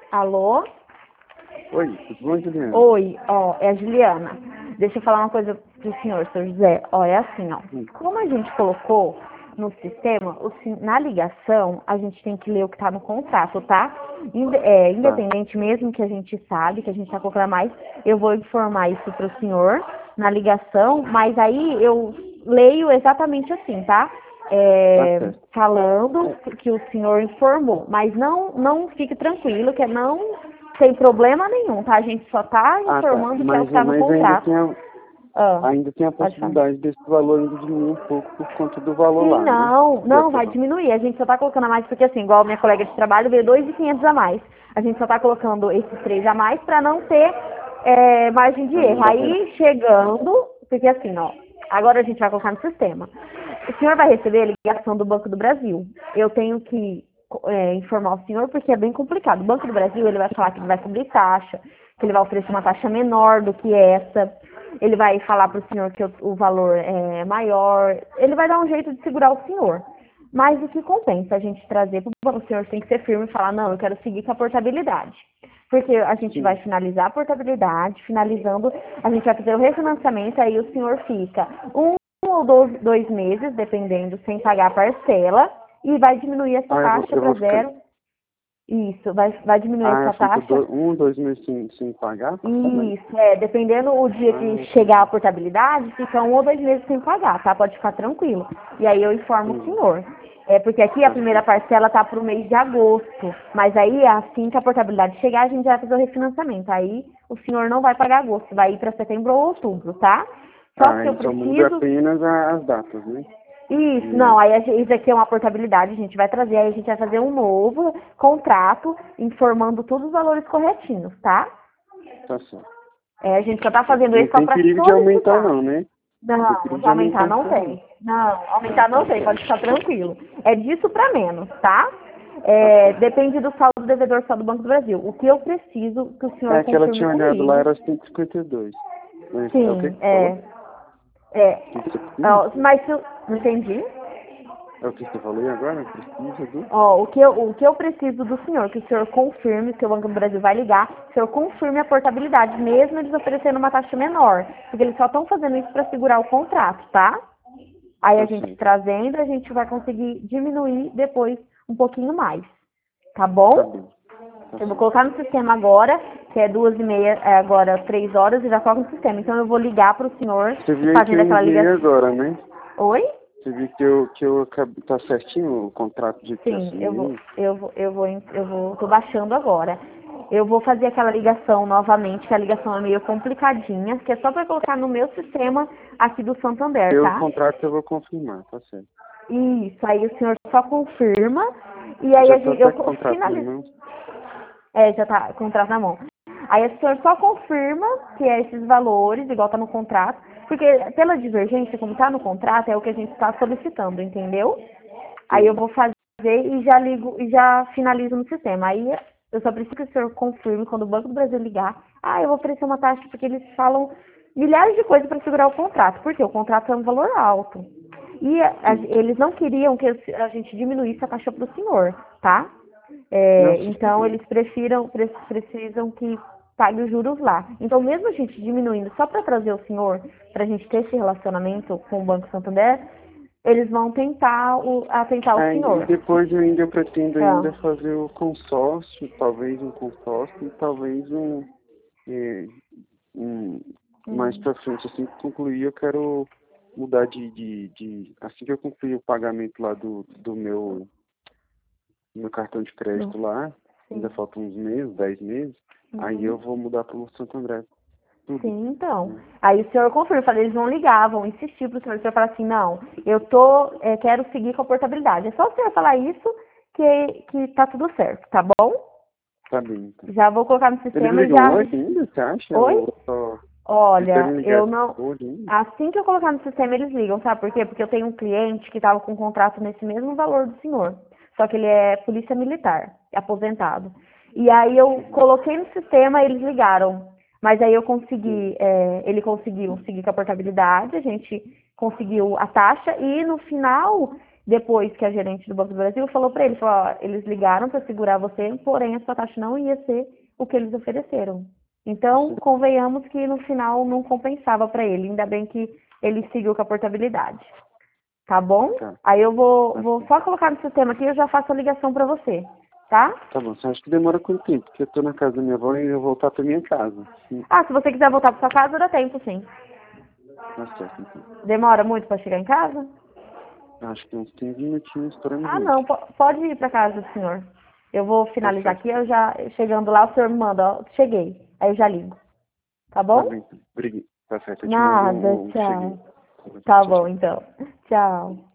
Alô? Oi, tudo bom, Juliana? Oi, ó, é a Juliana. Deixa eu falar uma coisa pro senhor, seu José. Ó, é assim, ó. Como a gente colocou no sistema, na ligação, a gente tem que ler o que tá no contrato, tá? Tá, Independente mesmo que a gente sabe, que a gente tá colocando a mais, eu vou informar isso pro senhor na ligação, mas aí eu leio exatamente assim, tá? tá certo. Falando que o senhor informou, mas não fique tranquilo, que não tem problema nenhum, tá? A gente só tá Ah, tá. informando que é o que tá no Mas ainda contrato. tem a, Ah, ainda tem a pode falar. possibilidade desse valor ainda diminuir um pouco por conta do valor Sim, lá, né? De não vai aprovar. diminuir. A gente só tá colocando a mais porque, assim, igual minha colega de trabalho veio 2.500 a mais. A gente só tá colocando esses 3 a mais para não ter margem de Pra não erro. dar erro. Aí, chegando, porque assim, ó, agora a gente vai colocar no sistema. O senhor vai receber a ligação do Banco do Brasil. Eu tenho que informar o senhor porque é bem complicado. O Banco do Brasil, ele vai falar que ele vai cobrir taxa, que ele vai oferecer uma taxa menor do que essa. Ele vai falar para o senhor que o valor é maior. Ele vai dar um jeito de segurar o senhor. Mas o que compensa a gente trazer para o banco, o senhor tem que ser firme e falar, não, eu quero seguir com a portabilidade. Porque a gente vai Sim. finalizar a portabilidade, finalizando, a gente vai fazer o refinanciamento, aí o senhor fica um ou 2 meses, dependendo, sem pagar a parcela, e vai diminuir essa Ah, taxa eu para vou ficar. zero. Isso, vai diminuir Ah, essa eu fico taxa. 2 meses sem pagar a parcelamento? Isso, dependendo o dia Ah, que chegar a entendi. portabilidade, fica 1 ou 2 meses sem pagar, tá? Pode ficar tranquilo. E aí eu informo o Entendi. senhor. Porque aqui a Tá primeira certo. parcela tá para o mês de agosto. Mas aí, assim que a portabilidade chegar, a gente vai fazer o refinanciamento. Aí o senhor não vai pagar agosto, vai ir para setembro ou outubro, tá? Só Ah, que eu ele só muda preciso. apenas as datas, né? Isso, não, De... aí isso aqui é uma portabilidade, a gente vai trazer, aí a gente vai fazer um novo contrato, informando todos os valores corretinhos, tá? Tá certo. A gente só tá fazendo Não isso só tem para perigo de aumentar, solicitar. não, né? Não tem Não, perigo de de aumentar aumentar não isso aí, não. tem. Não, Ah, aumentar tá não tem, certo. pode ficar tranquilo. É disso para menos, tá? Tá certo. Depende do saldo do devedor só do Banco do Brasil. O que eu preciso que o senhor É que ela confirme tinha olhado lá, comigo. era 152. Mas é o que Sim, que falou? é. O que que você precisa? Mas se eu não entendi. É o que você falou aí agora? Precisa do... Ó, o que eu preciso do senhor, que o senhor confirme, que o Banco do Brasil vai ligar, que o senhor confirme a portabilidade, mesmo eles oferecendo uma taxa menor. Porque eles só estão fazendo isso para segurar o contrato, tá? Aí a Tá gente certo. trazendo, a gente vai conseguir diminuir depois um pouquinho mais. Tá Tá bom? bem. Tá Eu vou certo. colocar no sistema agora, que é 2h30, agora 3 horas, e já coloco no sistema. Então eu vou ligar para o senhor, Você viu aí que fazendo eu aquela enviei ligação. agora, né? Oi? Você viu que eu acabei... Tá certinho o contrato de que eu Sim, assinei? tô baixando agora. Eu vou fazer aquela ligação novamente, que a ligação é meio complicadinha, que é só para colocar no meu sistema aqui do Santander, O tá? contrato eu vou confirmar, tá certo. Isso, aí o senhor só confirma, e aí Já tá eu até com o contrato na finalizo. mão. Já tá, contrato na mão. Aí o senhor só confirma que é esses valores, igual tá no contrato, porque pela divergência, como tá no contrato, é o que a gente está solicitando, entendeu? Aí eu Entendi. vou fazer e já ligo e já finalizo no sistema. Aí eu só preciso que o senhor confirme quando o Banco do Brasil ligar. Eu vou oferecer uma taxa porque eles falam milhares de coisas para segurar o contrato, porque o contrato é um valor alto. E Sim. eles não queriam que a gente diminuísse a taxa para o senhor, tá? Nossa, tudo Então bem. eles precisam que pague os juros lá. Então mesmo a gente diminuindo só para trazer o senhor, para a gente ter esse relacionamento com o Banco Santander, eles vão tentar atentar o E senhor. depois eu pretendo ainda Então, fazer o consórcio, talvez um consórcio e talvez é, um mais hum, pra frente, assim que concluir, eu quero mudar assim que eu concluir o pagamento lá do meu cartão de não, crédito lá, ainda sim. faltam uns meses, 10 meses, aí eu Uhum. vou mudar para o Santo André, tudo, Sim, então. né? Aí o senhor confirma, eu falei, eles vão ligar, vão insistir pro senhor falar assim, não, quero seguir com a portabilidade. É só o senhor falar isso que tá tudo certo, tá bom? Tá bem, então. Já vou colocar no Eles sistema e ligam já. hoje ainda, você acha? Oi? Ou só... Eles Olha, devem ligar eu não. hoje ainda? Assim que eu colocar no sistema, eles ligam, sabe por quê? Porque eu tenho um cliente que estava com um contrato nesse mesmo valor do senhor. Só que ele é polícia militar, aposentado. E aí eu Uhum. coloquei no sistema e eles ligaram. Mas aí eu Sim. consegui, ele conseguiu seguir com a portabilidade, a gente conseguiu a taxa e no final Depois que a gerente do Banco do Brasil falou para ele, falou, ó, eles ligaram para segurar você, porém a sua taxa não ia ser o que eles ofereceram. Então, convenhamos que no final não compensava para ele. Ainda bem que ele seguiu com a portabilidade. Tá bom? Tá. Aí eu vou só colocar no sistema aqui e eu já faço a ligação para você. Tá? Tá bom, você acha que demora quanto tempo? Porque eu tô na casa da minha avó e eu vou voltar pra minha casa. Sim. Ah, se você quiser voltar para sua casa, dá tempo, sim. Tá certo, então. Demora muito para chegar em casa? Acho que uns 15 minutinhos para Ah, mim. não, pode ir para casa do senhor. Eu vou finalizar certo. aqui, eu já, chegando lá, o senhor me manda, ó, cheguei. Aí eu já ligo. Tá Tá bom? bem, então. Obrigado. Tá certo, eu te mando Nada, cheguei. tchau. Tá bom, Tá tchau, bom, tchau. então. Tchau.